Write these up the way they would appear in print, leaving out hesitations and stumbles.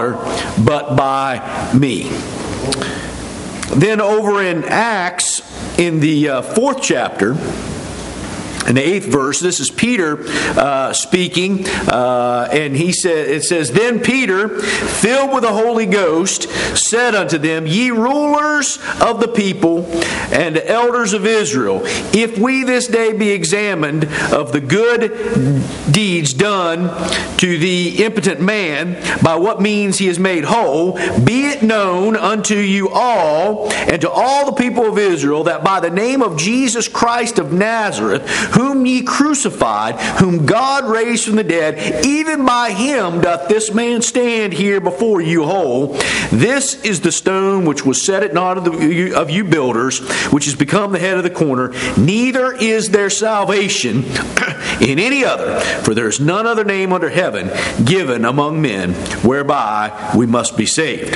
Father, but by me. Then over in Acts, in the 4th chapter, in the 8th verse, this is Peter speaking, and it says, Then Peter, filled with the Holy Ghost, said unto them, Ye rulers of the people and elders of Israel, if we this day be examined of the good deeds done to the impotent man, by what means he is made whole, be it known unto you all, and to all the people of Israel, that by the name of Jesus Christ of Nazareth, whom ye crucified, whom God raised from the dead, even by him doth this man stand here before you whole. This is the stone which was set at naught of you builders, which has become the head of the corner. Neither is there salvation in any other, for there is none other name under heaven given among men whereby we must be saved.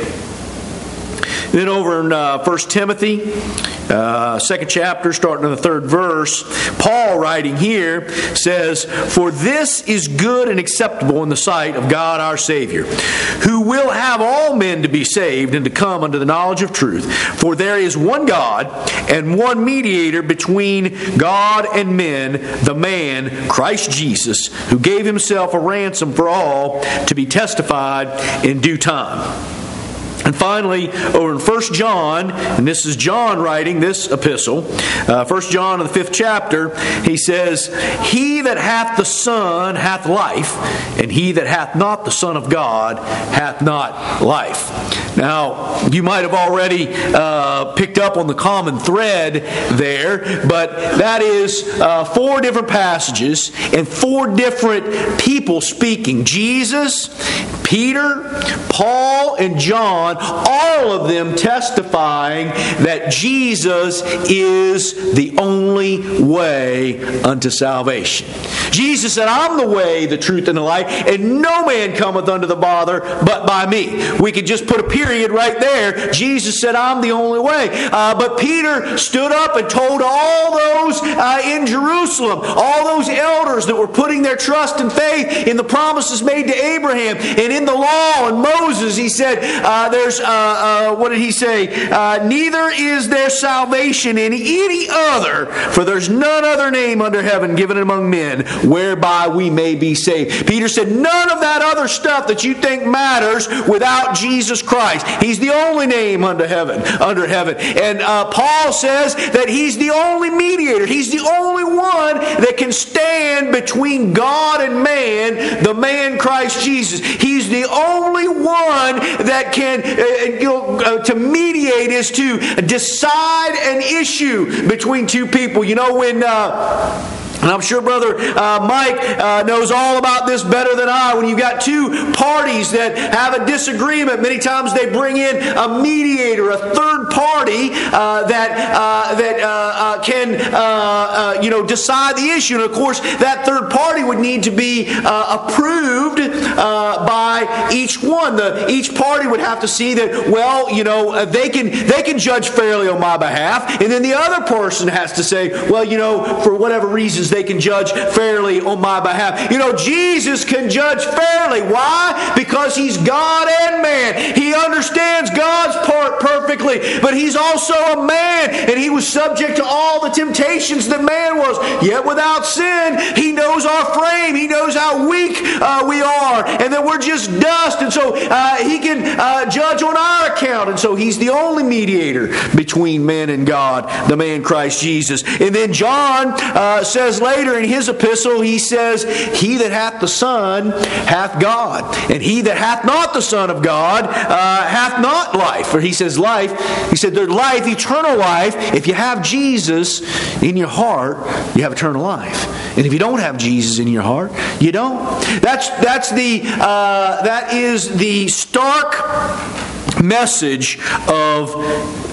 Then over in 1 Timothy, 2nd chapter, starting in the 3rd verse, Paul writing here says, For this is good and acceptable in the sight of God our Savior, who will have all men to be saved and to come unto the knowledge of truth. For there is one God and one mediator between God and men, the man Christ Jesus, who gave himself a ransom for all, to be testified in due time. And finally, over in 1 John, and this is John writing this epistle, 1 John in the 5th chapter, he says, He that hath the Son hath life, and he that hath not the Son of God hath not life. Now, you might have already picked up on the common thread there, but that is 4 different passages and 4 different people speaking. Jesus, Peter, Paul, and John, all of them testifying that Jesus is the only way unto salvation. Jesus said, I'm the way, the truth, and the life, and no man cometh unto the Father but by me. We could just put a period right there. Jesus said, I'm the only way. But Peter stood up and told all those in Jerusalem, all those elders that were putting their trust and faith in the promises made to Abraham and in the law and Moses, he said, what did he say? Neither is there salvation in any other, for there's none other name under heaven given among men whereby we may be saved. Peter said, none of that other stuff that you think matters without Jesus Christ. He's the only name under heaven. And Paul says that he's the only mediator. He's the only one that can stand between God and man, the man Christ Jesus. He's the only one that can, to mediate is to decide an issue between two people. You know, when... and I'm sure Brother Mike knows all about this better than I. When you've got two parties that have a disagreement, many times they bring in a mediator, a third party that can decide the issue. And of course, that third party would need to be approved by each one. Each party would have to see that they can judge fairly on my behalf, and then the other person has to say, for whatever reasons, they can judge fairly on my behalf. Jesus can judge fairly. Why? Because He's God and man. He understands God's part perfectly, but He's also a man, and He was subject to all the temptations that man was. Yet without sin, He knows our frame. He knows how weak we are, and that we're just dust. And so He can judge on our account. And so He's the only mediator between man and God, the man Christ Jesus. And then John says later in his epistle, he says, He that hath the Son hath God, and he that hath not the Son of God hath not life. Or he says life. He said there's life, eternal life. If you have Jesus in your heart, you have eternal life. And if you don't have Jesus in your heart, you don't. That is the stark message of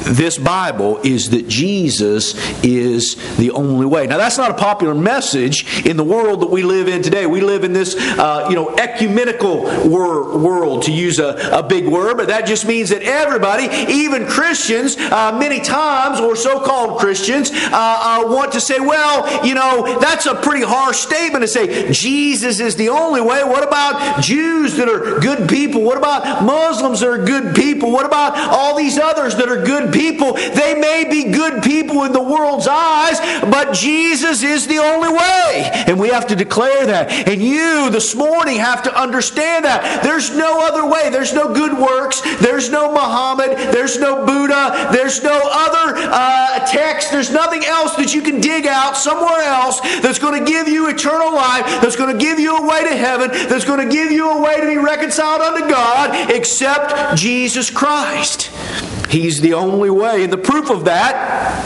this Bible is that Jesus is the only way. Now, that's not a popular message in the world that we live in today. We live in this, ecumenical world, to use a big word, but that just means that everybody, even Christians, many times, or so-called Christians, want to say, well, that's a pretty harsh statement to say Jesus is the only way. What about Jews that are good people? What about Muslims that are good people? What about all these others that are good people? They may be good people in the world's eyes, but Jesus is the only way. And we have to declare that. And you this morning have to understand that. There's no other way. There's no good works. There's no Muhammad. There's no Buddha. There's no other text. There's nothing else that you can dig out somewhere else that's going to give you eternal life, that's going to give you a way to heaven, that's going to give you a way to be reconciled unto God, except Jesus Christ. He's the only way. And the proof of that,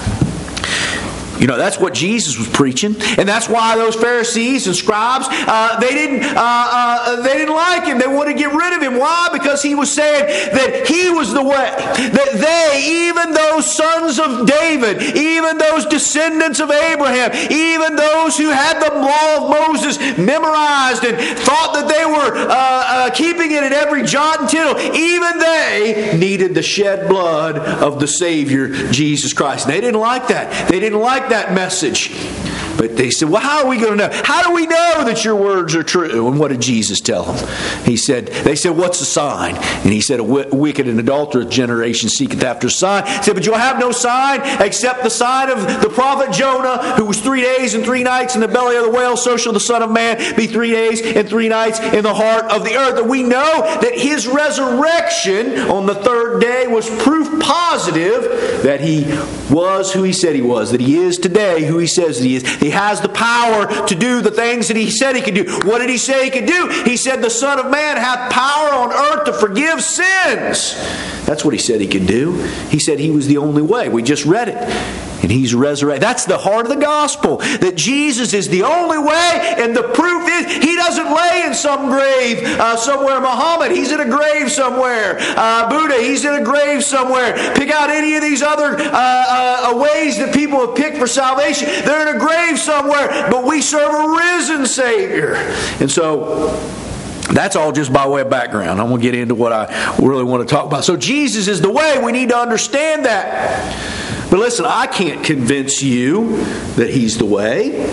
that's what Jesus was preaching, and that's why those Pharisees and scribes they didn't like him. They wanted to get rid of him. Why? Because he was saying that he was the way. That they, even those sons of David, even those descendants of Abraham, even those who had the law of Moses memorized and thought that they were keeping it at every jot and tittle, even they needed the shed blood of the Savior, Jesus Christ. And they didn't like that. They didn't like that message. But they said, well, how are we going to know? How do we know that your words are true? And what did Jesus tell them? They said, what's the sign? And he said, a wicked and adulterous generation seeketh after a sign. He said, but you'll have no sign except the sign of the prophet Jonah, who was 3 days and 3 nights in the belly of the whale. So shall the Son of Man be 3 days and 3 nights in the heart of the earth. And we know that his resurrection on the third day was proof positive that he was who he said he was, that he is today who he says he is. He has the power to do the things that he said he could do. What did he say he could do? He said the Son of Man hath power on earth to forgive sins. That's what he said he could do. He said he was the only way. We just read it. And he's resurrected. That's the heart of the gospel. That Jesus is the only way. And the proof is he doesn't lay in some grave somewhere. Muhammad, he's in a grave somewhere. Buddha, he's in a grave somewhere. Pick out any of these other ways that people have picked for salvation. They're in a grave somewhere. But we serve a risen Savior. And so that's all just by way of background. I'm going to get into what I really want to talk about. So Jesus is the way. We need to understand that. But listen, I can't convince you that he's the way.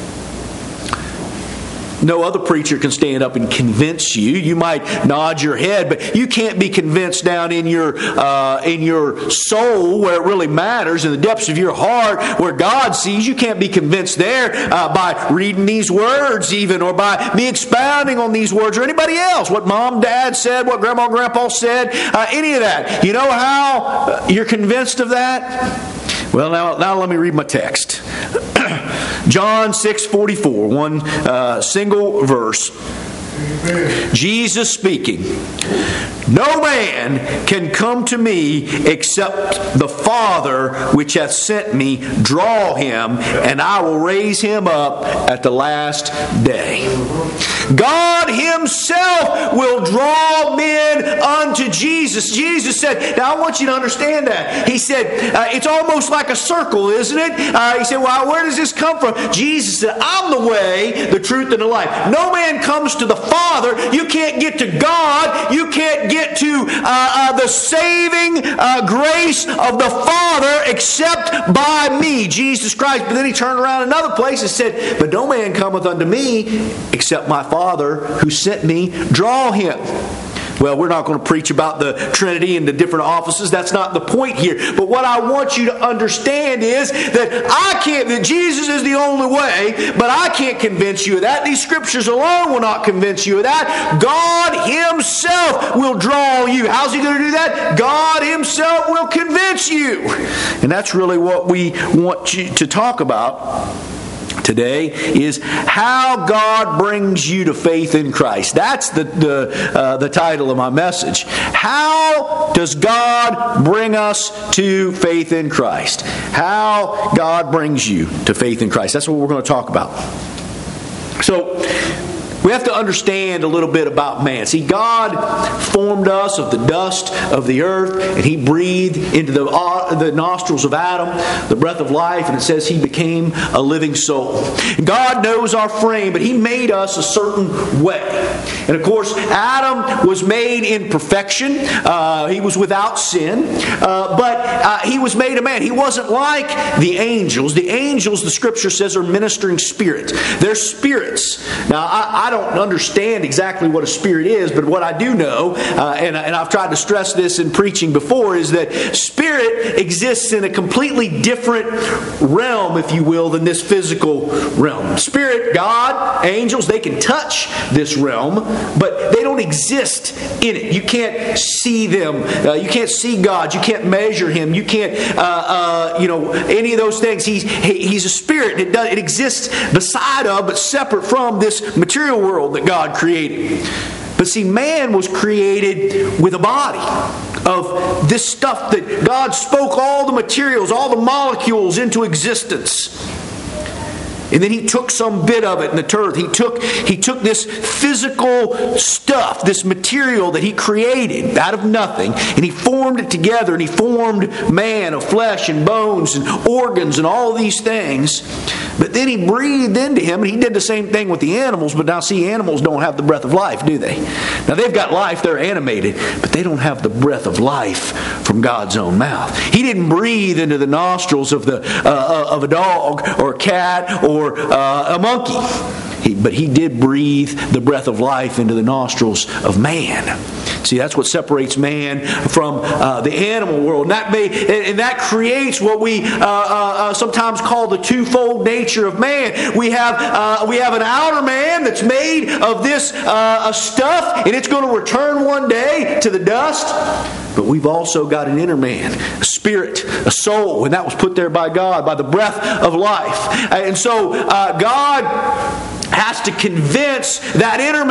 No other preacher can stand up and convince you. You might nod your head, but you can't be convinced down in your soul where it really matters, in the depths of your heart where God sees. You can't be convinced there by reading these words even, or by me expounding on these words, or anybody else. What mom, dad said, what grandma, grandpa said, any of that. You know how you're convinced of that? Well, now let me read my text. John 6:44, one single verse. Jesus speaking. No man can come to me except the Father which hath sent me draw him, and I will raise him up at the last day. God himself will draw men unto Jesus. Jesus said, now I want you to understand that. He said, it's almost like a circle, isn't it? He said, well, where does this come from? Jesus said, I'm the way, the truth, and the life. No man comes to the Father. You can't get to God. You can't get to the saving grace of the Father except by me, Jesus Christ. But then he turned around another place and said, but no man cometh unto me except my Father who sent me draw him. Well, we're not going to preach about the Trinity and the different offices. That's not the point here. But what I want you to understand is that Jesus is the only way, but I can't convince you of that. These scriptures alone will not convince you of that. God himself will draw you. How's he going to do that? God himself will convince you. And that's really what we want you to talk about today, is how God brings you to faith in Christ. That's the title of my message. How does God bring us to faith in Christ? How God brings you to faith in Christ. That's what we're going to talk about. So, We have to understand a little bit about man. See, God formed us of the dust of the earth, and He breathed into the nostrils of Adam the breath of life, and it says he became a living soul. God knows our frame, but He made us a certain way. And of course, Adam was made in perfection. He was without sin, but he was made a man. He wasn't like the angels. The angels, the Scripture says, are ministering spirits. They're spirits. Now, I don't understand exactly what a spirit is, but what I do know, and I've tried to stress this in preaching before, is that spirit exists in a completely different realm, if you will, than this physical realm. Spirit, God, angels, they can touch this realm, but they don't exist in it. You can't see them. You can't see God. You can't measure Him. You can't, any of those things. He's a spirit. It exists beside of, but separate from this material world that God created. But see, man was created with a body of this stuff that God spoke all the materials, all the molecules into existence. And then He took some bit of it in the earth. He took this physical stuff, this material that He created out of nothing, and He formed it together, and He formed man of flesh and bones and organs and all these things. But then He breathed into him, and He did the same thing with the animals. But now, see, animals don't have the breath of life, do they? Now, they've got life, they're animated, but they don't have the breath of life from God's own mouth. He didn't breathe into the nostrils of a dog or a cat or a monkey. But He did breathe the breath of life into the nostrils of man. See, that's what separates man from the animal world. And that creates what we sometimes call the twofold nature of man. We have an outer man that's made of this stuff, and it's going to return one day to the dust. But we've also got an inner man, a spirit, a soul, and that was put there by God, by the breath of life. And so God has to convince that inner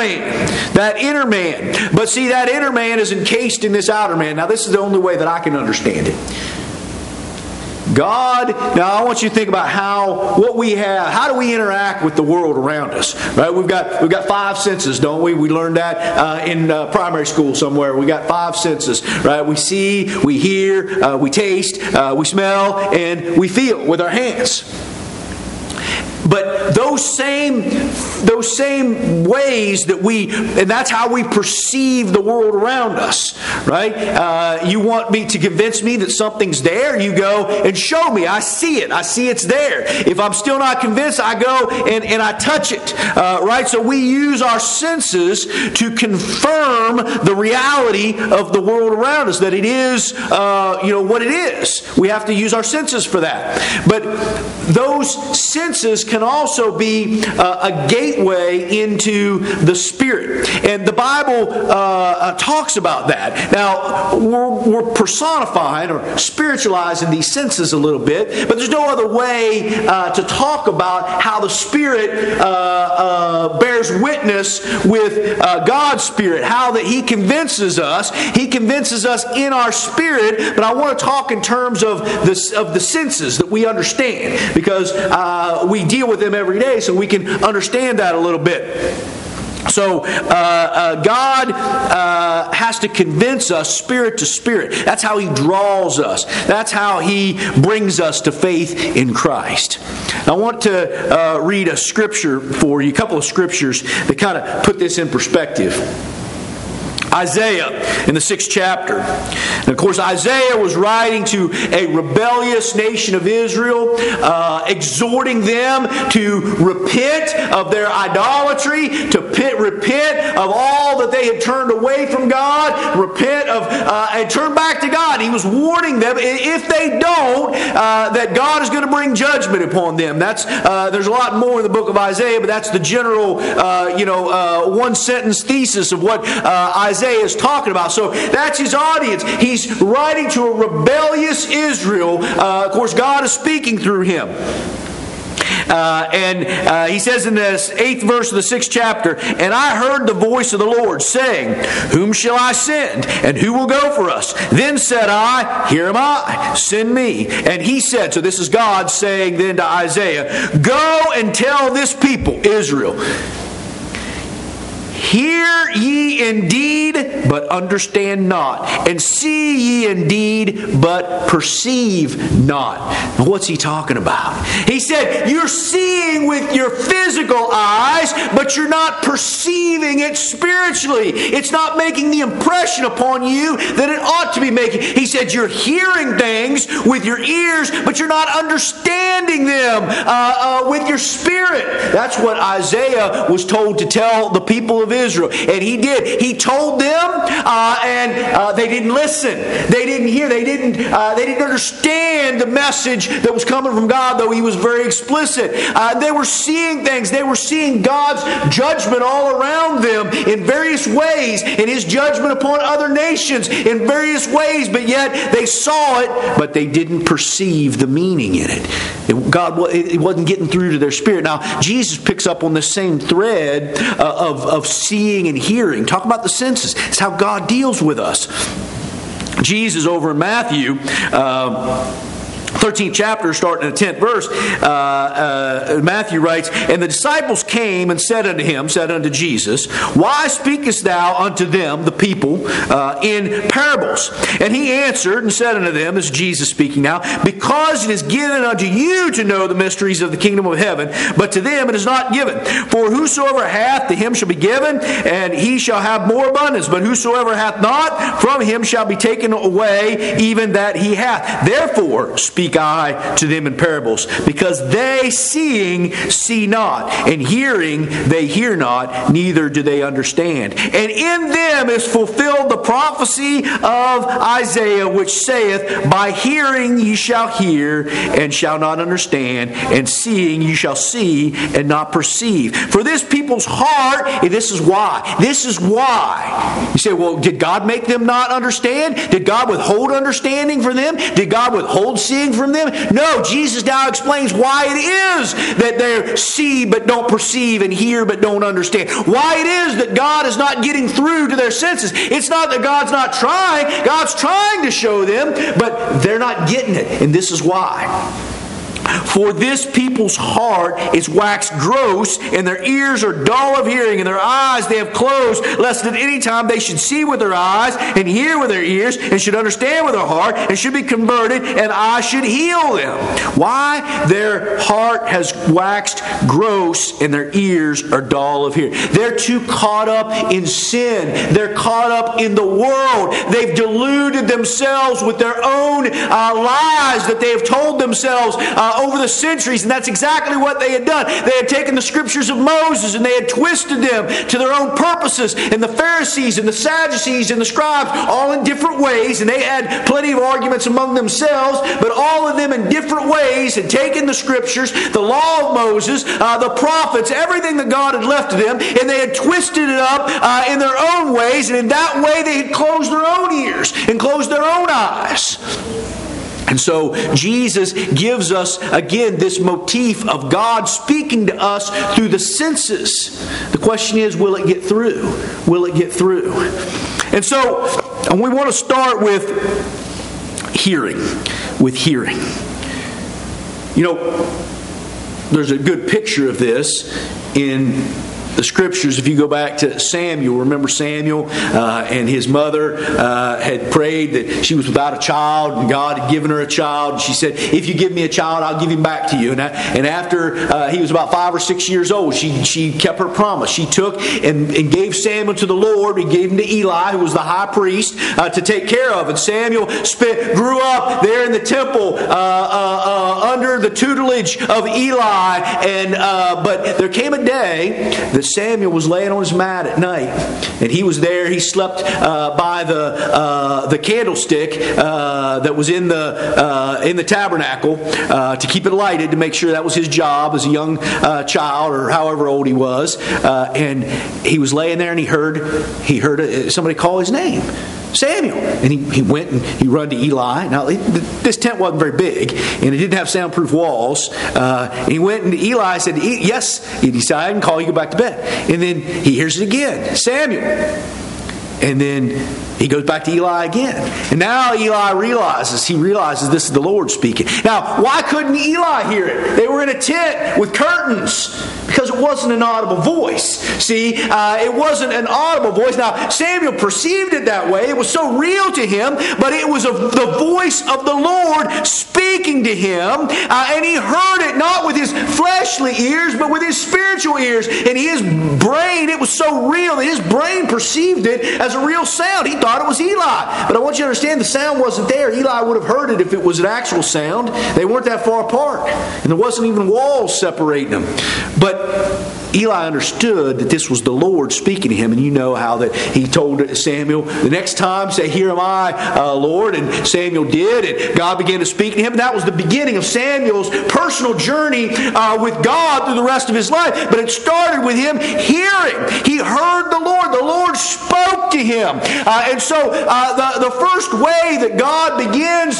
man. But see, that inner man is encased in this outer man. Now, this is the only way that I can understand it. Now I want you to think about what we have. How do we interact with the world around us? Right? We've got 5 senses, don't we? We learned that in primary school somewhere. We got 5 senses, right? We see, we hear, we taste, we smell, and we feel with our hands. But those same ways and that's how we perceive the world around us, right? You want me to convince me that something's there, you go and show me. I see it. I see it's there. If I'm still not convinced, I go and I touch it, right? So we use our senses to confirm the reality of the world around us, that it is, what it is. We have to use our senses for that. But those senses can also be a gateway into the Spirit. And the Bible talks about that. Now, we're personifying or spiritualizing these senses a little bit, but there's no other way to talk about how the Spirit bears witness with God's Spirit, how that He convinces us. He convinces us in our spirit, but I want to talk in terms of the senses that we understand, because we deal with them every day, so we can understand that a little bit. So God has to convince us spirit to spirit. That's how He draws us. That's how He brings us to faith in Christ. I want to read a scripture for you, a couple of scriptures that kind of put this in perspective. Isaiah in the 6th chapter. And of course, Isaiah was writing to a rebellious nation of Israel, exhorting them to repent of their idolatry, to repent of all that they had turned away from God, repent of and turn back to God. He was warning them, if they don't, that God is going to bring judgment upon them. There's a lot more in the book of Isaiah, but that's the general, one-sentence thesis of what Isaiah is talking about. So that's his audience. He's writing to a rebellious Israel. Of course, God is speaking through him. And he says in the 8th verse of the 6th chapter, "And I heard the voice of the Lord saying, Whom shall I send? And who will go for us? Then said I, Here am I, send me. And he said," so this is God saying then to Isaiah, "Go and tell this people," Israel, Hear ye indeed, but understand not. And see ye indeed, but perceive not. Now, what's he talking about? He said, you're seeing with your physical eyes, but you're not perceiving it spiritually. It's not making the impression upon you that it ought to be making. He said, you're hearing things with your ears, but you're not understanding them with your spirit. That's what Isaiah was told to tell the people of Israel. And he did. He told them, and they didn't listen. They didn't hear. They didn't understand the message that was coming from God, though He was very explicit. They were seeing things. They were seeing God's judgment all around them in various ways, and His judgment upon other nations in various ways, but yet they saw it, but they didn't perceive the meaning in it. It wasn't getting through to their spirit. Now, Jesus picks up on this same thread of seeing and hearing. Talk about the senses. It's how God deals with us. Jesus, over in Matthew 13th chapter, starting in the 10th verse, Matthew writes, and the disciples came and said unto Jesus, why speakest thou unto them, the people, in parables? And he answered and said unto them, this is Jesus speaking now, because it is given unto you to know the mysteries of the kingdom of heaven, but to them it is not given. For whosoever hath, to him shall be given, and he shall have more abundance. But whosoever hath not, from him shall be taken away even that he hath. Therefore speak I to them in parables, because they seeing see not, and hearing they hear not, neither do they understand. And in them is fulfilled the prophecy of Isaiah, which saith, by hearing ye shall hear, and shall not understand, and seeing ye shall see, and not perceive. For this people's heart, and this is why. This is why. You say, well, did God make them not understand? Did God withhold understanding from them? Did God withhold seeing from them? No, Jesus now explains why it is that they see but don't perceive and hear but don't understand. Why it is that God is not getting through to their senses. It's not that God's not trying. God's trying to show them, but they're not getting it. And this is why. For this people's heart is waxed gross, and their ears are dull of hearing, and their eyes they have closed, lest at any time they should see with their eyes, and hear with their ears, and should understand with their heart, and should be converted, and I should heal them. Why? Their heart has waxed gross, and their ears are dull of hearing. They're too caught up in sin. They're caught up in the world. They've deluded themselves with their own lies that they have told themselves over the centuries, and that's exactly what they had done. They had taken the scriptures of Moses and they had twisted them to their own purposes, and the Pharisees and the Sadducees and the scribes, all in different ways, and they had plenty of arguments among themselves, but all of them in different ways had taken the scriptures, the law of Moses, the prophets, everything that God had left to them, and they had twisted it up in their own ways, and in that way they had closed their own ears and closed their own eyes. And so Jesus gives us, again, this motif of God speaking to us through the senses. The question is, will it get through? Will it get through? And so, we want to start with hearing. With hearing. You know, there's a good picture of this in the scriptures. If you go back to Samuel, remember Samuel and his mother had prayed that she was without a child, and God had given her a child. She said, if you give me a child, I'll give him back to you. And after he was about 5 or 6 years old, she kept her promise. She took and gave Samuel to the Lord. He gave him to Eli, who was the high priest, to take care of. And Samuel grew up there in the temple under the tutelage of Eli. And but there came a day that Samuel was laying on his mat at night, and he was there. He slept by the candlestick that was in the tabernacle to keep it lighted, to make sure that was his job as a young child, or however old he was. And he was laying there, and he heard somebody call his name, Samuel. And he went and he run to Eli. Now, this tent wasn't very big, and it didn't have soundproof walls. And he went, and Eli said, yes. He said, I can call you, go back to bed. And then he hears it again, Samuel. And then He goes back to Eli again. And now Eli realizes this is the Lord speaking. Now, why couldn't Eli hear it? They were in a tent with curtains. Because it wasn't an audible voice. See, it wasn't an audible voice. Now, Samuel perceived it that way. It was so real to him, but it was the voice of the Lord speaking to him. And he heard it not with his fleshly ears, but with his spiritual ears. And his brain, it was so real that his brain perceived it as a real sound. He thought it was Eli. But I want you to understand, the sound wasn't there. Eli would have heard it if it was an actual sound. They weren't that far apart. And there wasn't even walls separating them. But Eli understood that this was the Lord speaking to him, and you know how that he told Samuel, the next time, say, "Here am I, Lord," and Samuel did, and God began to speak to him, and that was the beginning of Samuel's personal journey with God through the rest of his life. But it started with him hearing. He heard the Lord spoke to him. And so the first way that God begins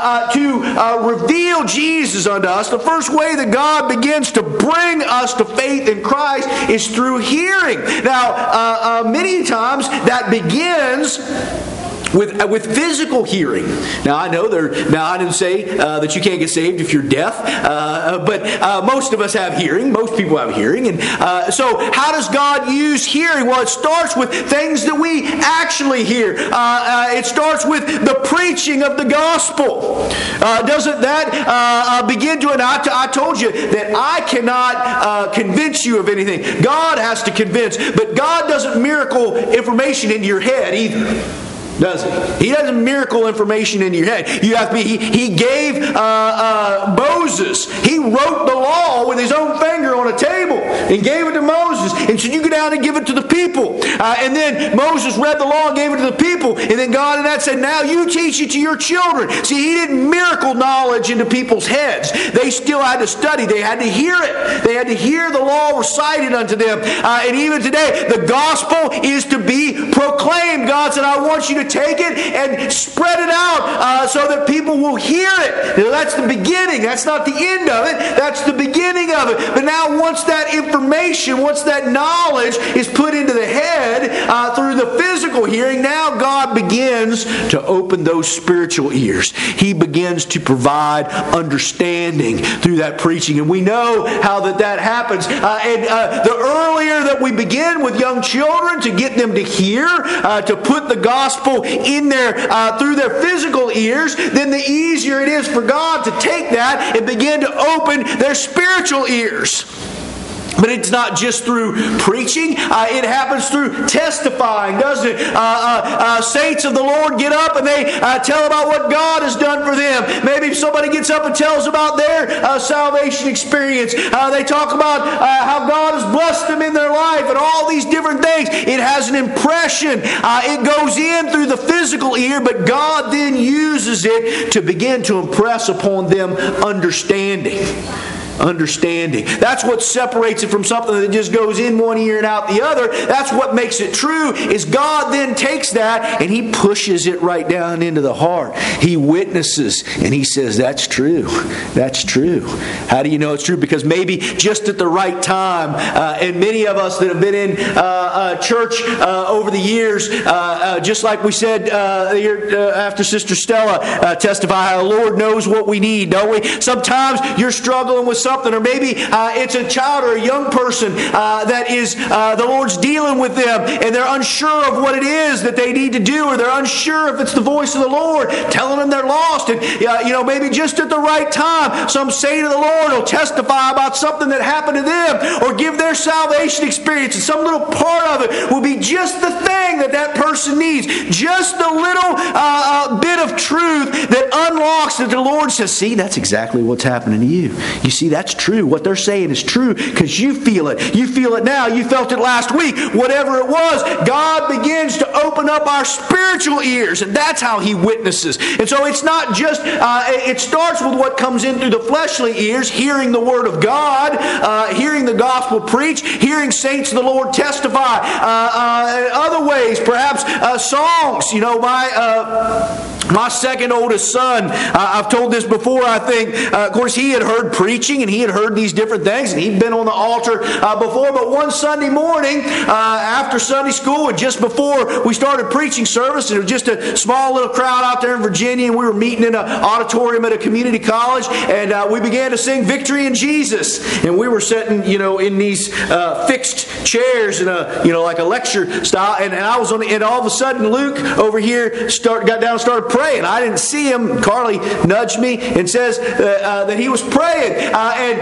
to reveal Jesus unto us, the first way that God begins to bring us to faith in Christ is through hearing. Now, many times that begins with physical hearing. Now I know I didn't say that you can't get saved if you're deaf, but most of us have hearing. Most people have hearing, and so how does God use hearing? Well, it starts with things that we actually hear. It starts with the preaching of the gospel. Doesn't that begin to? And I told you that I cannot convince you of anything. God has to convince, but God doesn't miracle information into your head either. Does he? He doesn't miracle information in your head. You have to be. He gave Moses. He wrote the law with his own finger on a table and gave it to Moses, and said, "You go down and give it to the people." And then Moses read the law and gave it to the people, and then God in that said, "Now you teach it to your children." See, he didn't miracle knowledge into people's heads. They still had to study. They had to hear it. They had to hear the law recited unto them. And even today, the gospel is to be proclaimed. God said, "I want you to take it and spread it out so that people will hear it." Now, that's the beginning. That's not the end of it. That's the beginning of it. But now once that information, once that knowledge is put into the head through the physical hearing, now God begins to open those spiritual ears. He begins to provide understanding through that preaching. And we know how that happens. And the earlier that we begin with young children to get them to hear, to put the gospel in their through their physical ears, then the easier it is for God to take that and begin to open their spiritual ears. But it's not just through preaching. It happens through testifying, doesn't it? Saints of the Lord get up and they tell about what God has done for them. Maybe somebody gets up and tells about their salvation experience. They talk about how God has blessed them in their life and all these different things. It has an impression. It goes in through the physical ear, but God then uses it to begin to impress upon them understanding. That's what separates it from something that just goes in one ear and out the other. That's what makes it true, is God then takes that and He pushes it right down into the heart. He witnesses and He says, "That's true. That's true." How do you know it's true? Because maybe just at the right time, and many of us that have been in church over the years, just like we said after Sister Stella testified, how the Lord knows what we need, don't we? Sometimes you're struggling with something, or maybe it's a child or a young person that is the Lord's dealing with them, and they're unsure of what it is that they need to do, or they're unsure if it's the voice of the Lord telling them they're lost. And maybe just at the right time, some saint of the Lord will testify about something that happened to them, or give their salvation experience, and some little part of it will be just the thing that person needs, just a little bit of truth that unlocks that the Lord says, "See, that's exactly what's happening to you. You see, that's true. What they're saying is true because you feel it. You feel it now. You felt it last week." Whatever it was, God begins to open up our spiritual ears, and that's how He witnesses. And so it's not just, it starts with what comes in through the fleshly ears, hearing the Word of God, hearing the gospel preached, hearing saints of the Lord testify. Other ways, perhaps songs. My My second oldest son, I've told this before, I think, of course, he had heard preaching and he had heard these different things and he'd been on the altar before. But one Sunday morning, after Sunday school and just before we started preaching service, and it was just a small little crowd out there in Virginia, and we were meeting in an auditorium at a community college, and we began to sing Victory in Jesus. And we were sitting, in these fixed chairs in like a lecture style, and I was on, and all of a sudden Luke over here got down and started praying. I didn't see him. Carly nudged me and says that he was praying, and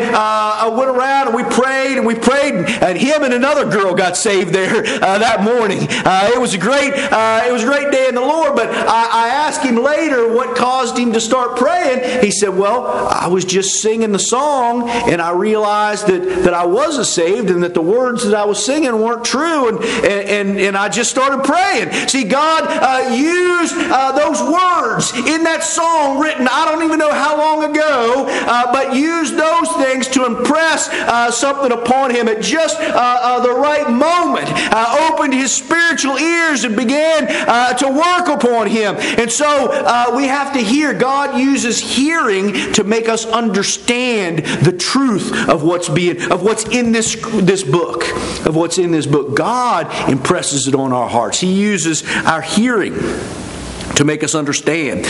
I went around and we prayed, and him and another girl got saved there that morning. It was a great day in the Lord. But I asked him later what caused him to start praying. He said, "Well, I was just singing the song, and I realized that I wasn't saved, and that the words that I was singing weren't true, and I just started praying." See, God used those words in that song written I don't even know how long ago, but used those things to impress something upon him at just the right moment. Opened his spiritual ears and began to work upon him. And so we have to hear. God uses hearing to make us understand the truth of what's in this book. Of what's in this book. God impresses it on our hearts. He uses our hearing to make us understand.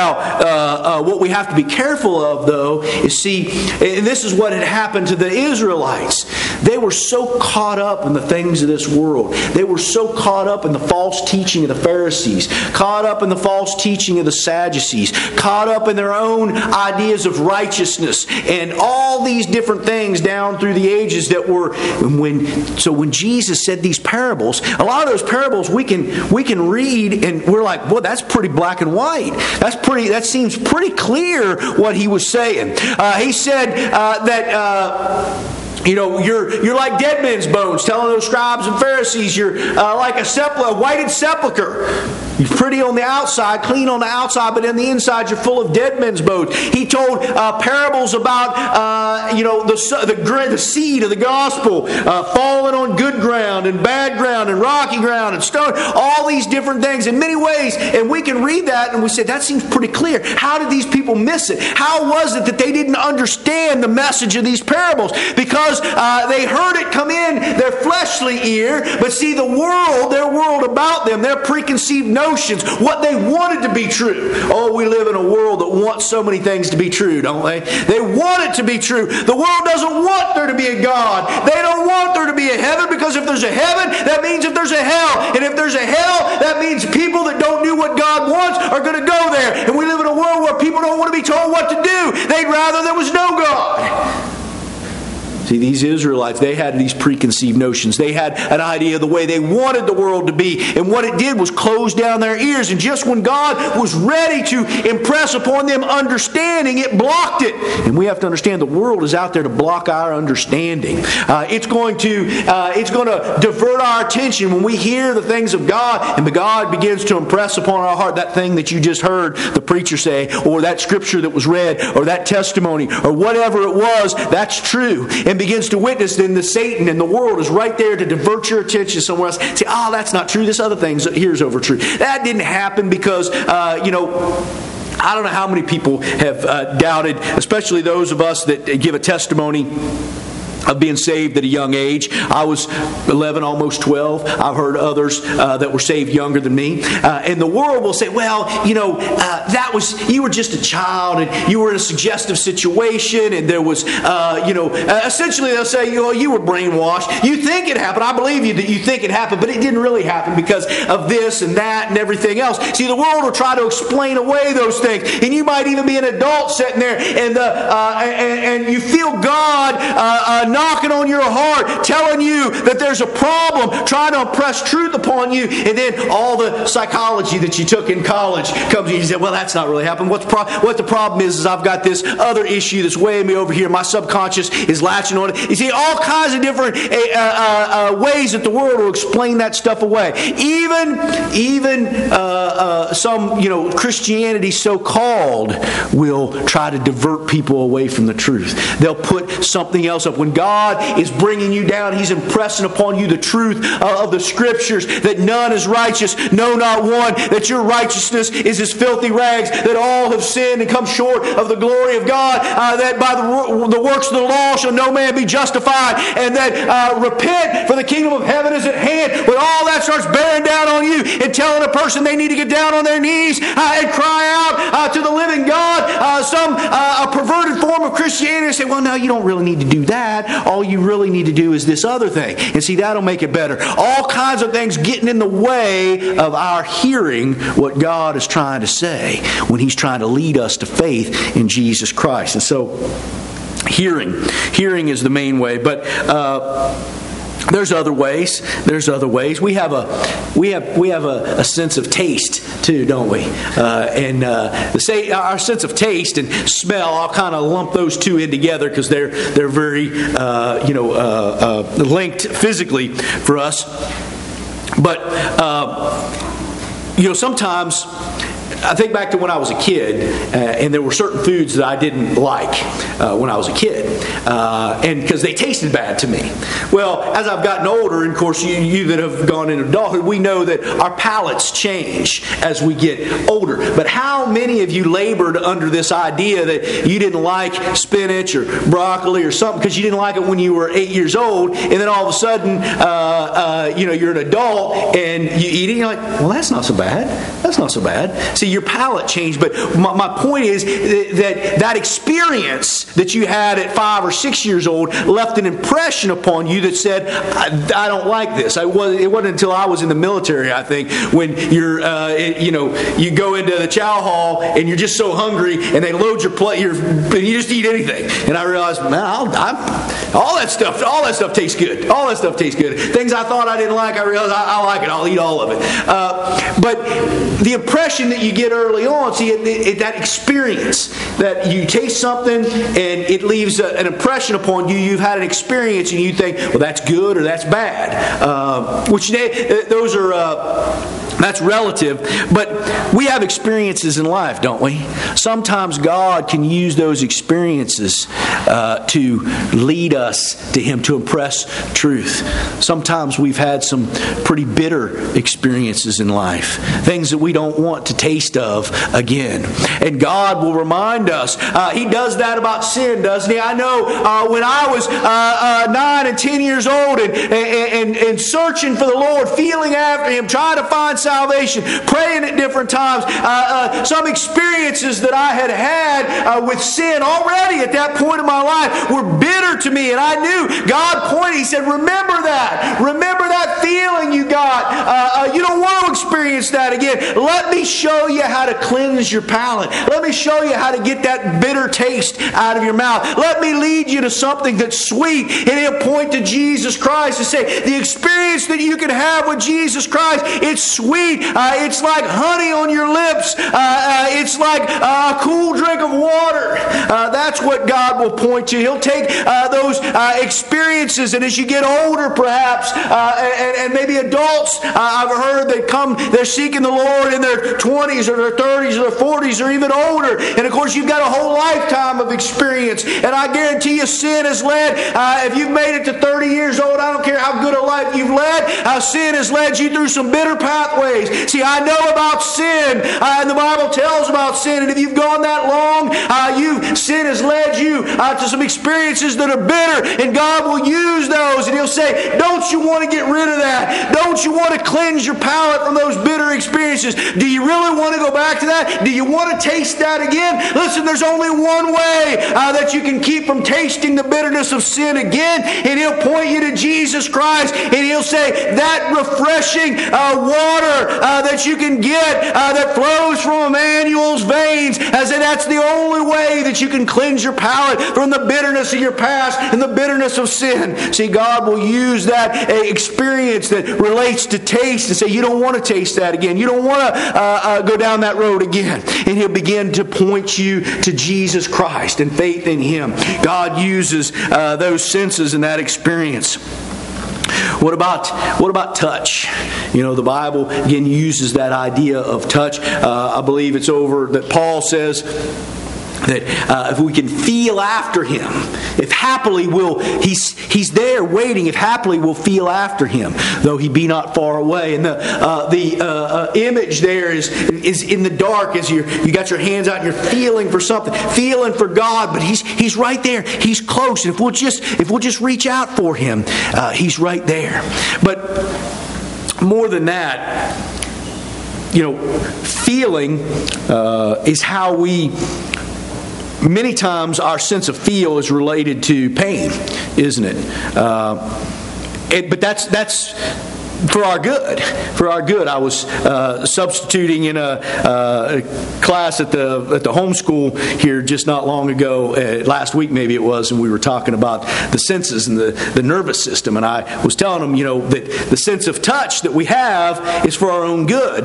Now, what we have to be careful of, though, is and this is what had happened to the Israelites. They were so caught up in the things of this world. They were so caught up in the false teaching of the Pharisees, caught up in the false teaching of the Sadducees, caught up in their own ideas of righteousness, and all these different things down through the ages that were when Jesus said these parables, a lot of those parables we can read and we're like, "Boy, that's pretty black and white. That seems pretty clear what he was saying." He said that you're like dead men's bones, telling those scribes and Pharisees you're like a whited sepulcher. You're pretty on the outside, clean on the outside, but in the inside you're full of dead men's bones. He told parables about the seed of the gospel falling on good ground and bad ground and rocky ground and stone. All these different things in many ways, and we can read that and we say that seems pretty clear. How did these people miss it? How was it that they didn't understand the message of these parables? Because they heard it come in their fleshly ear, but see their world about them, their preconceived notions, what they wanted to be true. Oh, we live in a world that wants so many things to be true, don't they? They want it to be true. The world doesn't want there to be a God. They don't want there to be a heaven, because if there's a heaven, that means if there's a hell. And if there's a hell, that means people that don't do what God wants are going to go there. And we live in a world where people don't want to be told what to do. They'd rather there was no God. See, these Israelites, they had these preconceived notions. They had an idea of the way they wanted the world to be. And what it did was close down their ears. And just when God was ready to impress upon them understanding, it blocked it. And we have to understand the world is out there to block our understanding. It's going to divert our attention when we hear the things of God, and God begins to impress upon our heart that thing that you just heard the preacher say, or that scripture that was read, or that testimony, or whatever it was, that's true. And begins to witness, then the Satan and the world is right there to divert your attention somewhere else. Say, that's not true. This other thing here's over true. That didn't happen because, I don't know how many people have doubted, especially those of us that give a testimony of being saved at a young age. I was 11, almost 12. I've heard others that were saved younger than me. And the world will say, you were just a child and you were in a suggestive situation, and there was, essentially they'll say, you were brainwashed. You think it happened. I believe you that you think it happened, but it didn't really happen because of this and that and everything else. See, the world will try to explain away those things. And you might even be an adult sitting there and you feel God knocking on your heart, telling you that there's a problem, trying to impress truth upon you, and then all the psychology that you took in college comes and you say, well, that's not really happening. What the problem is I've got this other issue that's weighing me over here. My subconscious is latching on it. You see, all kinds of different ways that the world will explain that stuff away. Even some, Christianity so-called will try to divert people away from the truth. They'll put something else up. When God God is bringing you down. He's impressing upon you the truth of the Scriptures, that none is righteous, no, not one, that your righteousness is as filthy rags, that all have sinned and come short of the glory of God, that by the works of the law shall no man be justified, and that repent, for the kingdom of heaven is at hand. When all that starts bearing down on you and telling a person they need to get down on their knees and cry out to the living God, a perverted form of Christianity, say, well, no, you don't really need to do that. All you really need to do is this other thing. And see, that'll make it better. All kinds of things getting in the way of our hearing what God is trying to say when He's trying to lead us to faith in Jesus Christ. And so, hearing is the main way. But there's other ways. We have a sense of taste too, don't we? Our sense of taste and smell, I'll kind of lump those two in together because they're very linked physically for us. But sometimes I think back to when I was a kid, and there were certain foods that I didn't like when I was a kid, and because they tasted bad to me. Well, as I've gotten older, and of course you that have gone into adulthood, we know that our palates change as we get older. But how many of you labored under this idea that you didn't like spinach or broccoli or something because you didn't like it when you were 8 years old, and then all of a sudden, you're an adult and you eat it, and you're like, well, that's not so bad. That's not so bad. See, your palate changed, but my point is that experience that you had at 5 or 6 years old left an impression upon you that said, I don't like this. It wasn't until I was in the military, I think, when you go into the chow hall and you're just so hungry and they load your plate and you just eat anything. And I realized, man, all that stuff tastes good. All that stuff tastes good. Things I thought I didn't like, I realized I like it. I'll eat all of it. But the impression that you get early on, see, that experience that you taste something and it leaves an impression upon you. You've had an experience and you think, well, that's good or that's bad. That's relative, but we have experiences in life, don't we? Sometimes God can use those experiences to lead us to Him, to impress truth. Sometimes we've had some pretty bitter experiences in life, things that we don't want to taste of again. And God will remind us. He does that about sin, doesn't He? I know when I was 9 and 10 years old and searching for the Lord, feeling after Him, trying to find salvation, praying at different times, some experiences that I had with sin already at that point in my life were bitter to me, and I knew God pointed. He said, remember that feeling you got. You don't want to experience that again. Let me show you how to cleanse your palate. Let me show you how to get that bitter taste out of your mouth. Let me lead you to something that's sweet. And He'll point to Jesus Christ and say, the experience that you can have with Jesus Christ, it's sweet. It's like honey on your lips. It's like a cool drink of water. That's what God will point to. He'll take those experiences, and as you get older perhaps, and maybe adults, I've heard they're seeking the Lord in their 20s or their 30s or their 40s or even older. And of course you've got a whole lifetime of experience. And I guarantee you sin has led, if you've made it to 30 years old, I don't care how good a life you've led, sin has led you through some bitter pathways. See, I know about sin, and the Bible tells about sin, and if you've gone that long, sin has led you to some experiences that are bitter, and God will use those, and He'll say, don't you want to get rid of that? Don't you want to cleanse your palate from those bitter experiences? Do you really want to go back to that? Do you want to taste that again? Listen, there's only one way that you can keep from tasting the bitterness of sin again, and He'll point you to Jesus Christ, and He'll say, that refreshing water that you can get that flows from Emmanuel's veins, as in that's the only way that you can cleanse your palate from the bitterness of your past and the bitterness of sin. See, God will use that experience that relates to taste and say, you don't want to taste that again. You don't want to go down that road again. And He'll begin to point you to Jesus Christ and faith in Him. God uses those senses in that experience. What about touch? The Bible again uses that idea of touch. I believe it's over that Paul says That if we can feel after Him, if happily He's there waiting. If happily we'll feel after Him, though He be not far away. And the image there is in the dark as you got your hands out and you're feeling for something, feeling for God, but He's right there. He's close, and if we'll just reach out for Him, He's right there. But more than that, feeling is how we. Many times our sense of feel is related to pain, isn't it? But that's for our good. For our good. I was substituting in a class at the homeschool here just not long ago. Last week maybe it was, and we were talking about the senses and the nervous system. And I was telling them, that the sense of touch that we have is for our own good.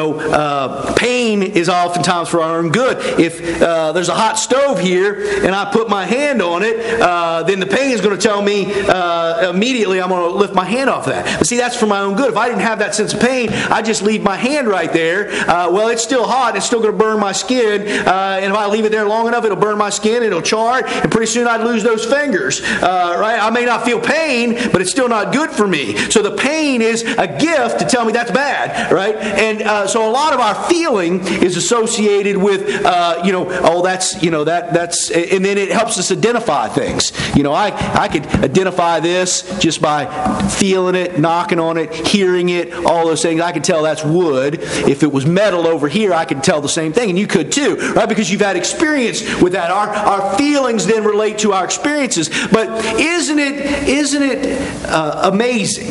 Pain is oftentimes for our own good. If there's a hot stove here and I put my hand on it, then the pain is going to tell me immediately I'm going to lift my hand off that. But see, that's for my own good. If I didn't have that sense of pain, I just leave my hand right there. Well, it's still hot. It's still going to burn my skin. And if I leave it there long enough, it'll burn my skin. It'll char. And pretty soon I'd lose those fingers. Right? I may not feel pain, but it's still not good for me. So the pain is a gift to tell me that's bad. Right? And so a lot of our feeling is associated with, that's, and then it helps us identify things. I could identify this just by feeling it, knocking on it, hearing it, all those things. I could tell that's wood. If it was metal over here, I could tell the same thing, and you could too, right? Because you've had experience with that. Our feelings then relate to our experiences. But isn't it amazing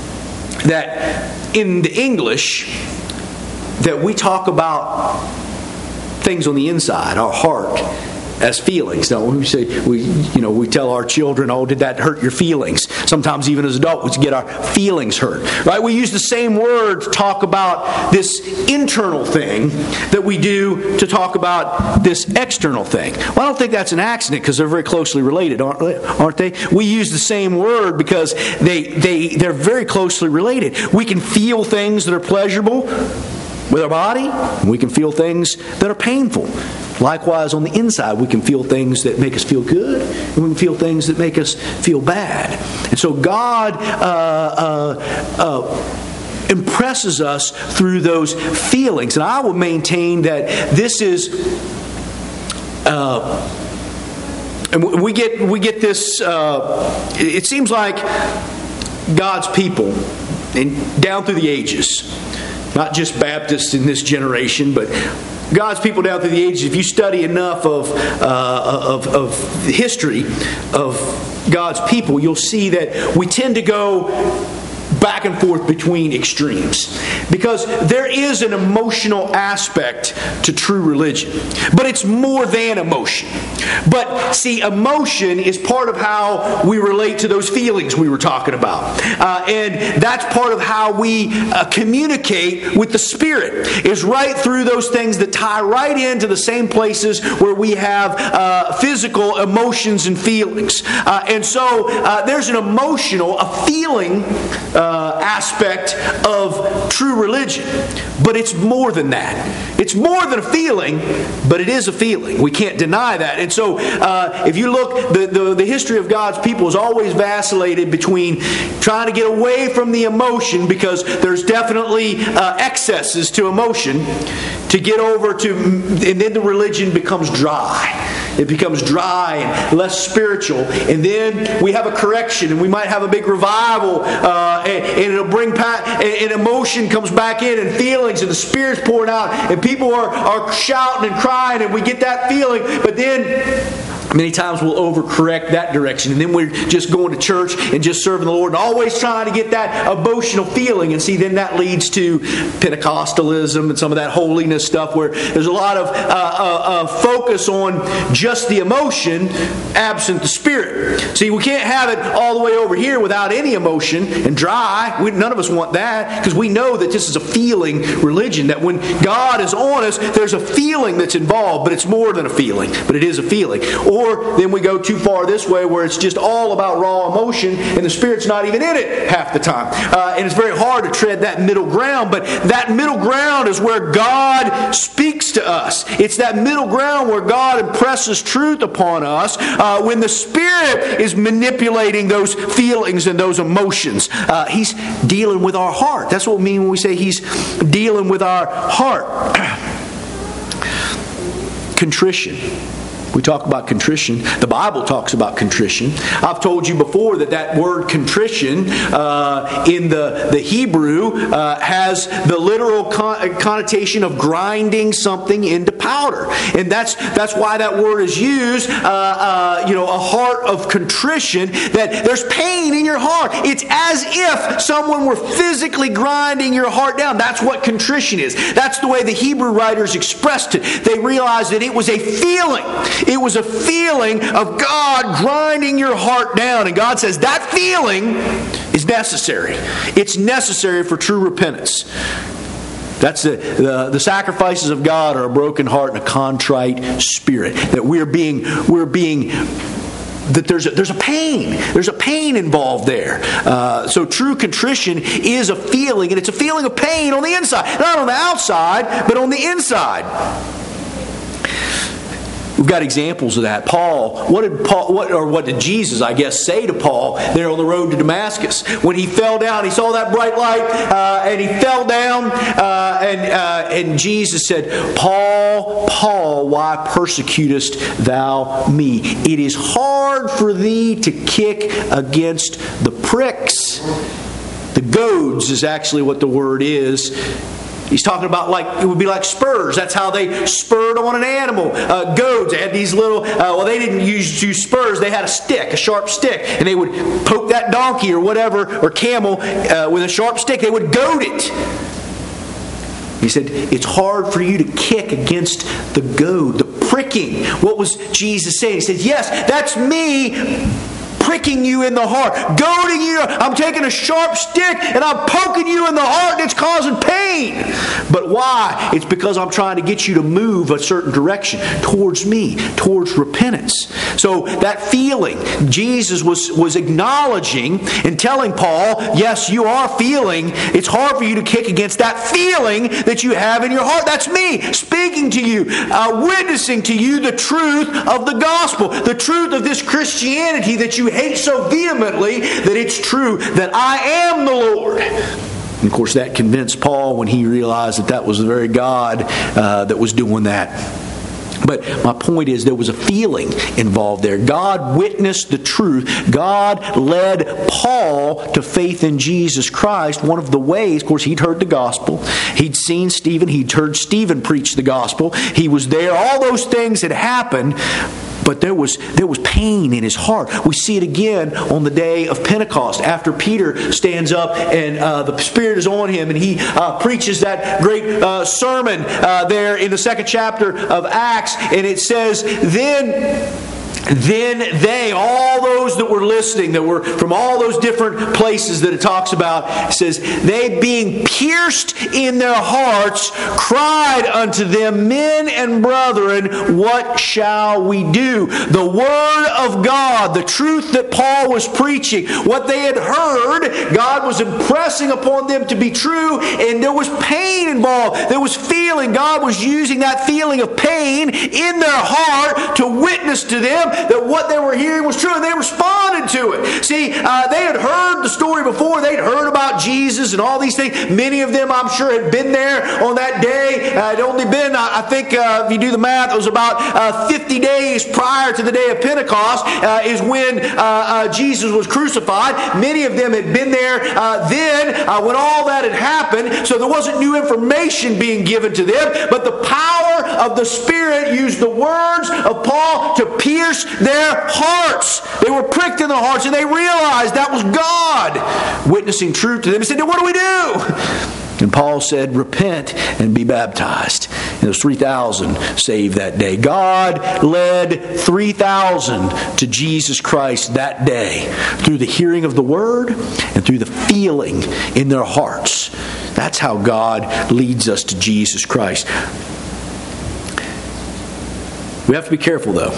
that in the English that we talk about things on the inside, our heart, as feelings? Now, we say we tell our children, "Oh, did that hurt your feelings?" Sometimes even as adults, we get our feelings hurt. Right? We use the same word to talk about this internal thing that we do to talk about this external thing. Well, I don't think that's an accident because they're very closely related, aren't they? We use the same word because they're very closely related. We can feel things that are pleasurable with our body, and we can feel things that are painful. Likewise, on the inside, we can feel things that make us feel good, and we can feel things that make us feel bad. And so God impresses us through those feelings. And I will maintain that this is... and we get this... it seems like God's people, and down through the ages, not just Baptists in this generation, but God's people down through the ages, if you study enough of the history of God's people, you'll see that we tend to go back and forth between extremes. Because there is an emotional aspect to true religion. But it's more than emotion. But see, emotion is part of how we relate to those feelings we were talking about. And that's part of how we communicate with the Spirit. Is right through those things that tie right into the same places where we have physical emotions and feelings. And so there's an emotional, a feeling aspect of true religion. But it's more than that. It's more than a feeling, but it is a feeling. We can't deny that. And so if you look, the history of God's people has always vacillated between trying to get away from the emotion, because there's definitely excesses to emotion, to get over to, and then the religion becomes dry. It becomes dry and less spiritual. And then we have a correction, and we might have a big revival, and it'll bring and emotion comes back in, and feelings, and the Spirit's pouring out, and people are shouting and crying, and we get that feeling. But then many times we'll overcorrect that direction, and then we're just going to church and just serving the Lord and always trying to get that emotional feeling. And see, then that leads to Pentecostalism and some of that holiness stuff, where there's a lot of focus on just the emotion, absent the Spirit. See, we can't have it all the way over here without any emotion and dry. None of us want that, because we know that this is a feeling religion, that when God is on us, there's a feeling that's involved, but it's more than a feeling, but it is a feeling. Or then we go too far this way where it's just all about raw emotion and the Spirit's not even in it half the time. And it's very hard to tread that middle ground, but that middle ground is where God speaks to us. It's that middle ground where God impresses truth upon us when the Spirit is manipulating those feelings and those emotions. He's dealing with our heart. That's what we mean when we say He's dealing with our heart. Contrition. We talk about contrition. The Bible talks about contrition. I've told you before that word contrition in the Hebrew has the literal connotation of grinding something into powder. And that's why that word is used, a heart of contrition, that there's pain in your heart. It's as if someone were physically grinding your heart down. That's what contrition is. That's the way the Hebrew writers expressed it. They realized that it was a feeling. It was a feeling of God grinding your heart down. And God says that feeling is necessary. It's necessary for true repentance. That's the sacrifices of God are a broken heart and a contrite spirit. That that there's a pain. There's a pain involved there. So true contrition is a feeling, and it's a feeling of pain on the inside. Not on the outside, but on the inside. We've got examples of that. What did Jesus, I guess, say to Paul there on the road to Damascus? When he fell down, he saw that bright light, and he fell down, and Jesus said, Paul, Paul, why persecutest thou me? It is hard for thee to kick against the pricks. The goads is actually what the word is. He's talking about it would be like spurs. That's how they spurred on an animal. Goads, they had these little, they didn't use spurs. They had a sharp stick. And they would poke that donkey or whatever, or camel, with a sharp stick. They would goad it. He said, it's hard for you to kick against the goad, the pricking. What was Jesus saying? He said, yes, that's me pricking you in the heart, goading you. I'm taking a sharp stick and I'm poking you in the heart, and it's causing pain. But why? It's because I'm trying to get you to move a certain direction towards me, towards repentance. So that feeling, Jesus was acknowledging and telling Paul, yes, you are feeling. It's hard for you to kick against that feeling that you have in your heart. That's me speaking to you, witnessing to you the truth of the gospel, the truth of this Christianity that you hate so vehemently, that it's true that I am the Lord. And of course, that convinced Paul when he realized that was the very God that was doing that. But my point is, there was a feeling involved there. God witnessed the truth. God led Paul to faith in Jesus Christ. One of the ways, of course, he'd heard the gospel. He'd seen Stephen. He'd heard Stephen preach the gospel. He was there. All those things had happened. But there was pain in his heart. We see it again on the day of Pentecost. After Peter stands up and the Spirit is on him, and he preaches that great sermon there in the second chapter of Acts. And it says, Then they, all those that were listening, that were from all those different places that it talks about, it says, they being pierced in their hearts, cried unto them, men and brethren, what shall we do? The Word of God, the truth that Paul was preaching, what they had heard, God was impressing upon them to be true, and there was pain involved. There was feeling. God was using that feeling of pain in their heart to witness to them that what they were hearing was true, and they responded to it. See, they had heard the story before. They'd heard about Jesus and all these things. Many of them, I'm sure, had been there on that day. It only been, I think, if you do the math, it was about 50 days prior to the day of Pentecost is when Jesus was crucified. Many of them had been there then when all that had happened, so there wasn't new information being given to them, but the power of the Spirit used the words of Paul to pierce their hearts. They were pricked in their hearts, and they realized that was God witnessing truth to them. He said, what do we do? And Paul said, repent and be baptized. And there was 3,000 saved that day. God led 3,000 to Jesus Christ that day through the hearing of the Word and through the feeling in their hearts. That's how God leads us to Jesus Christ. We have to be careful, though.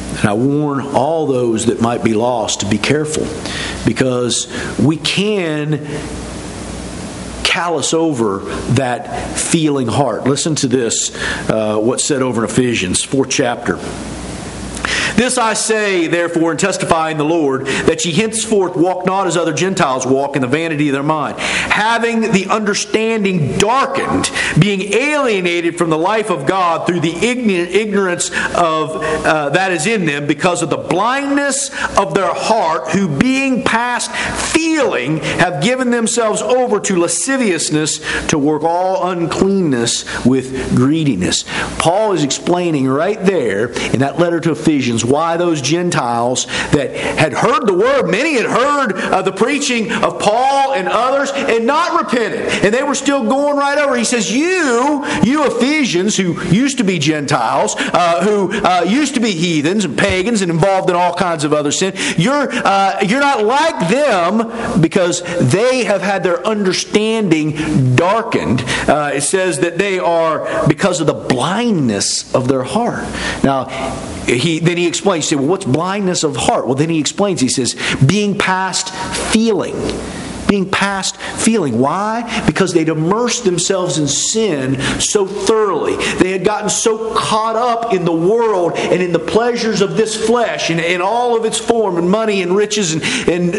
And I warn all those that might be lost to be careful, because we can callous over that feeling heart. Listen to this, what's said over in Ephesians, 4th chapter. This I say, therefore, and testify in the Lord, that ye henceforth walk not as other Gentiles walk, in the vanity of their mind, having the understanding darkened, being alienated from the life of God through the ignorance of that is in them, because of the blindness of their heart, who being past feeling have given themselves over to lasciviousness, to work all uncleanness with greediness. Paul is explaining right there in that letter to Ephesians why those Gentiles that had heard the word, many had heard the preaching of Paul and others and not repented, and they were still going right over. He says, you Ephesians, who used to be Gentiles, who used to be heathens and pagans and involved in all kinds of other sin, you're not like them, because they have had their understanding darkened. It says that they are because of the blindness of their heart. Now, he explains, you say, well, what's blindness of heart? Well, then he explains, he says, being past feeling. Being past feeling. Why? Because they'd immersed themselves in sin so thoroughly. They had gotten so caught up in the world and in the pleasures of this flesh and in all of its form, and money and riches and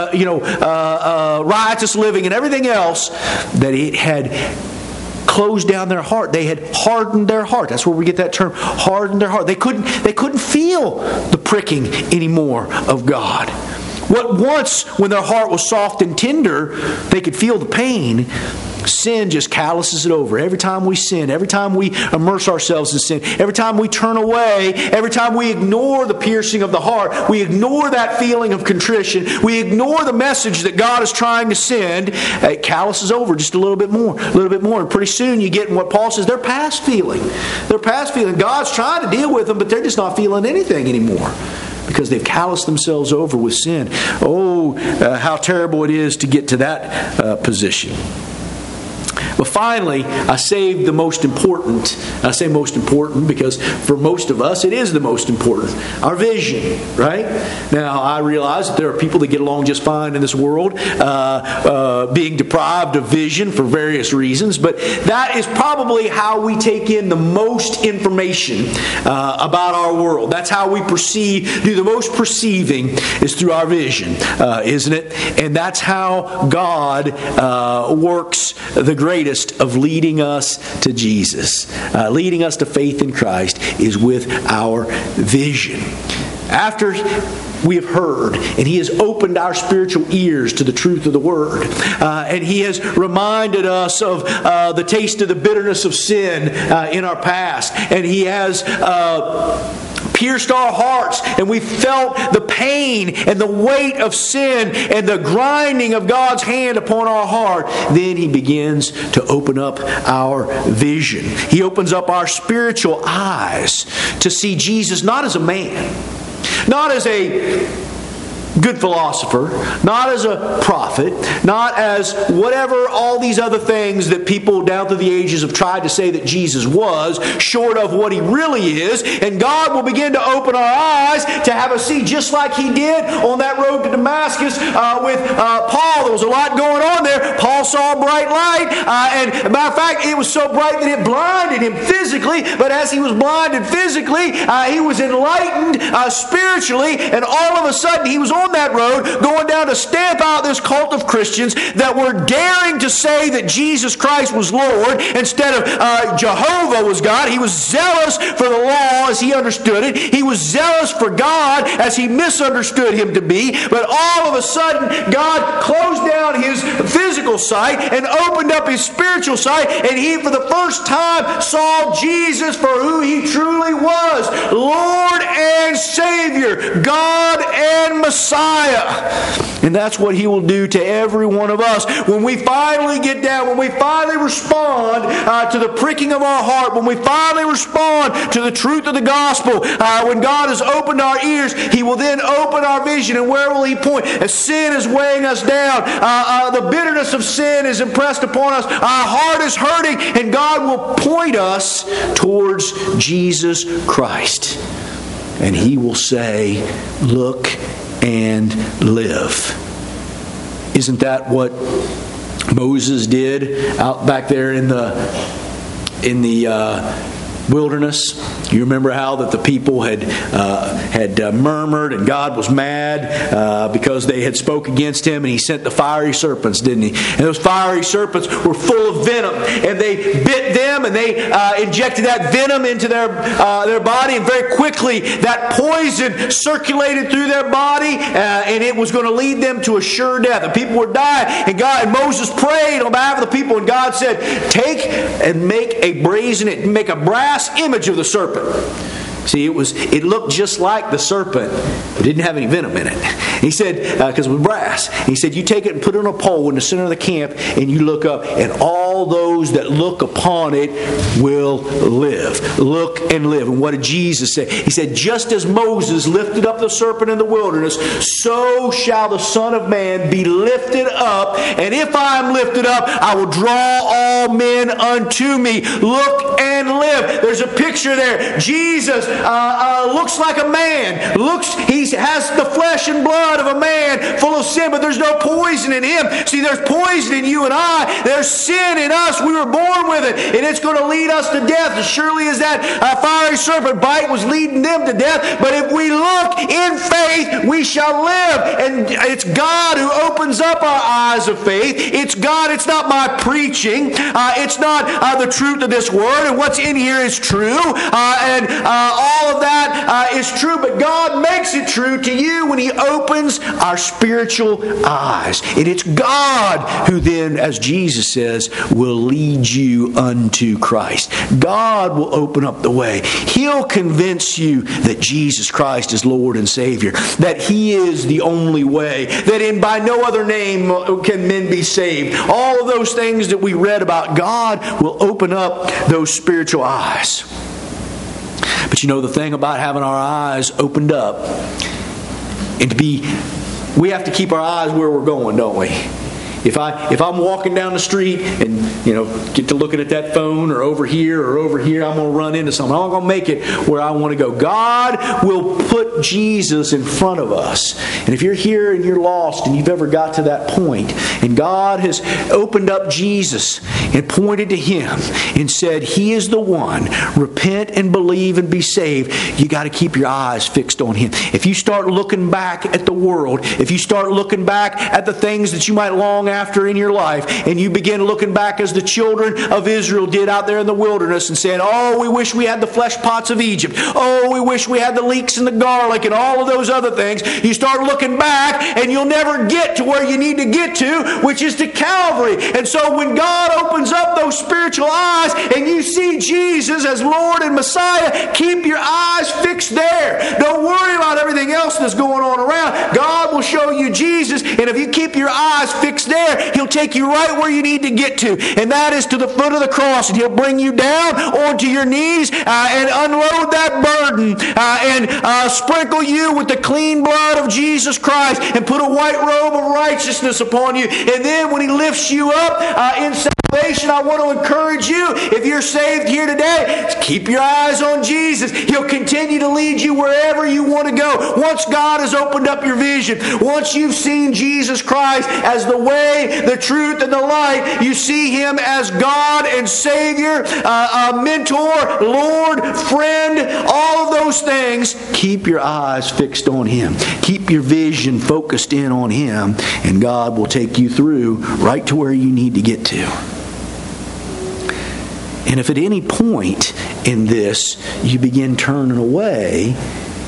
riotous living and everything else, that it had closed down their heart. They had hardened their heart. That's where we get that term, hardened their heart. They couldn't feel the pricking anymore of God. What once, when their heart was soft and tender, they could feel the pain, sin just calluses it over. Every time we sin, every time we immerse ourselves in sin, every time we turn away, every time we ignore the piercing of the heart, we ignore that feeling of contrition, we ignore the message that God is trying to send, it calluses over just a little bit more. And pretty soon you get in what Paul says, they're past feeling. They're past feeling. God's trying to deal with them, but they're just not feeling anything anymore, because they've calloused themselves over with sin. How terrible it is to get to that position. But finally, I saved the most important. I say most important because for most of us, it is the most important. Our vision, right? Now, I realize that there are people that get along just fine in this world, being deprived of vision for various reasons, but that is probably how we take in the most information about our world. That's how we do the most perceiving, is through our vision, isn't it? And that's how God works the greatest of leading us to Jesus. Leading us to faith in Christ is with our vision. After we have heard, and He has opened our spiritual ears to the truth of the Word, and He has reminded us of the taste of the bitterness of sin in our past, and He has pierced our hearts, and we felt the pain and the weight of sin and the grinding of God's hand upon our heart, then He begins to open up our vision. He opens up our spiritual eyes to see Jesus not as a man, not as a good philosopher, not as a prophet, not as whatever all these other things that people down through the ages have tried to say that Jesus was, short of what He really is. And God will begin to open our eyes to have us see, just like He did on that road to Damascus with Paul. There was a lot going on there. Paul saw a bright light, and matter of fact, it was so bright that it blinded him physically, but as he was blinded physically, he was enlightened spiritually, and all of a sudden he was on that road going down to stamp out this cult of Christians that were daring to say that Jesus Christ was Lord instead of Jehovah was God. He was zealous for the law as he understood it. He was zealous for God as he misunderstood Him to be. But all of a sudden, God closed down his physical sight and opened up his spiritual sight, and he for the first time saw Jesus for who He truly was, Lord and Savior, God and Messiah. And that's what He will do to every one of us. When we finally get down, when we finally respond to the pricking of our heart, when we finally respond to the truth of the gospel, when God has opened our ears, He will then open our vision. And where will He point? As sin is weighing us down, the bitterness of sin is impressed upon us, our heart is hurting, and God will point us towards Jesus Christ. and He will say, look and live. Isn't that what Moses did out back there in the wilderness? You remember how that the people had murmured, and God was mad because they had spoke against Him, and He sent the fiery serpents, didn't He? And those fiery serpents were full of venom, and they bit them, and they injected that venom into their body, and very quickly that poison circulated through their body, and it was going to lead them to a sure death. The people were dying, and Moses prayed on behalf of the people, and God said, "Take and make a brass image of the serpent." See, it looked just like the serpent, but didn't have any venom in it. He said, because it was brass. He said, you take it and put it on a pole in the center of the camp, and you look up, and all those that look upon it will live. Look and live. And what did Jesus say? He said, just as Moses lifted up the serpent in the wilderness, so shall the Son of Man be lifted up. And if I am lifted up, I will draw all men unto me. Look and live. There's a picture there. Jesus looks like a man. He has the flesh and blood of a man full of sin, but there's no poison in Him. See, there's poison in you and I. There's sin in us. We were born with it, and it's going to lead us to death. As surely as that fiery serpent bite was leading them to death. But if we look in faith, we shall live. And it's God who opens up our eyes of faith. It's God. It's not my preaching. It's not the truth of this word. And what's in here is true. All of that is true, but God makes it true to you when He opens our spiritual eyes. And it's God who then, as Jesus says, will lead you unto Christ. God will open up the way. He'll convince you that Jesus Christ is Lord and Savior, that He is the only way, that by no other name can men be saved. All of those things that we read about, God will open up those spiritual eyes. But you know, the thing about having our eyes opened up, and we have to keep our eyes where we're going, don't we? If I'm walking down the street and get to looking at that phone or over here, I'm going to run into something. I'm not going to make it where I want to go. God will put Jesus in front of us. And if you're here and you're lost and you've ever got to that point, and God has opened up Jesus and pointed to Him and said, He is the one. Repent and believe and be saved. You got to keep your eyes fixed on Him. If you start looking back at the world, if you start looking back at the things that you might long after in your life, and you begin looking back as the children of Israel did out there in the wilderness and saying, oh, we wish we had the flesh pots of Egypt. Oh, we wish we had the leeks and the garlic and all of those other things. You start looking back and you'll never get to where you need to get to, which is to Calvary. And so when God opens up those spiritual eyes and you see Jesus as Lord and Messiah, keep your eyes fixed there. Don't worry about everything else that's going on around. God will show you Jesus, and if you keep your eyes fixed there, He'll take you right where you need to get to, and that is to the foot of the cross, and He'll bring you down onto your knees and unload that burden and sprinkle you with the clean blood of Jesus Christ and put a white robe of righteousness upon you. And then when He lifts you up in salvation, I want to encourage you, if you're saved here today, keep your eyes on Jesus. He'll continue to lead you wherever you want to go. Once God has opened up your vision, once you've seen Jesus Christ as the way, the truth, and the light, you see Him as God and Savior, mentor, Lord, friend, all of those things. Keep your eyes fixed on Him. Keep your vision focused in on Him, and God will take you through right to where you need to get to. And if at any point in this you begin turning away,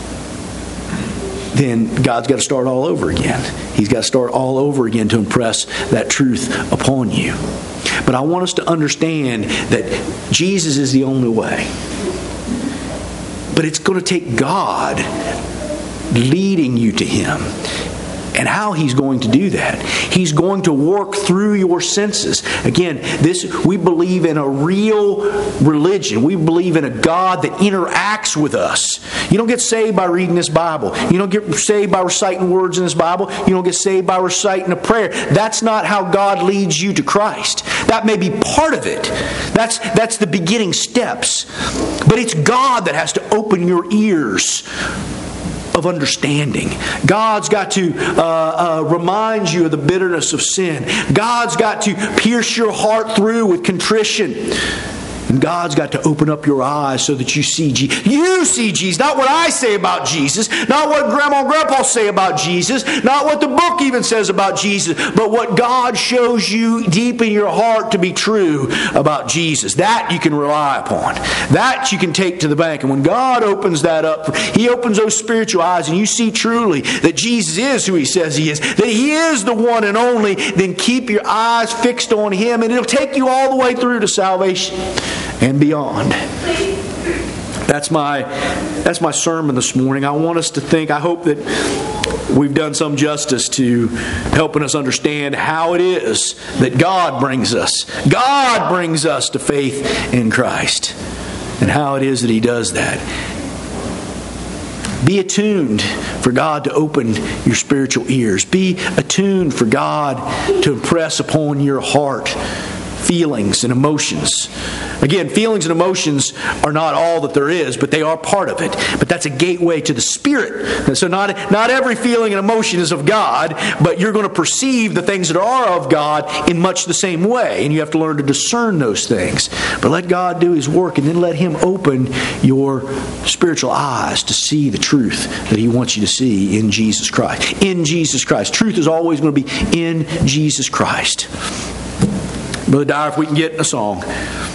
then God's got to start all over again. He's got to start all over again to impress that truth upon you. But I want us to understand that Jesus is the only way. But it's going to take God leading you to Him. And how He's going to do that? He's going to work through your senses. Again, we believe in a real religion. We believe in a God that interacts with us. You don't get saved by reading this Bible. You don't get saved by reciting words in this Bible. You don't get saved by reciting a prayer. That's not how God leads you to Christ. That may be part of it. That's the beginning steps. But it's God that has to open your ears of understanding. God's got to remind you of the bitterness of sin. God's got to pierce your heart through with contrition. And God's got to open up your eyes so that you see Jesus. You see Jesus. Not what I say about Jesus. Not what Grandma and Grandpa say about Jesus. Not what the book even says about Jesus. But what God shows you deep in your heart to be true about Jesus. That you can rely upon. That you can take to the bank. And when God opens that up, He opens those spiritual eyes and you see truly that Jesus is who He says He is. That He is the one and only. Then keep your eyes fixed on Him and it'll take you all the way through to salvation and beyond. That's my sermon this morning. I want us to think, I hope that we've done some justice to helping us understand how it is that God brings us to faith in Christ, and how it is that He does that. Be attuned for God to open your spiritual ears. Be attuned for God to impress upon your heart feelings and emotions. Again, feelings and emotions are not all that there is, but they are part of it. But that's a gateway to the Spirit. So not every feeling and emotion is of God, but you're going to perceive the things that are of God in much the same way. And you have to learn to discern those things. But let God do His work and then let Him open your spiritual eyes to see the truth that He wants you to see in Jesus Christ. In Jesus Christ. Truth is always going to be in Jesus Christ. Brother Dyer, if we can get in a song.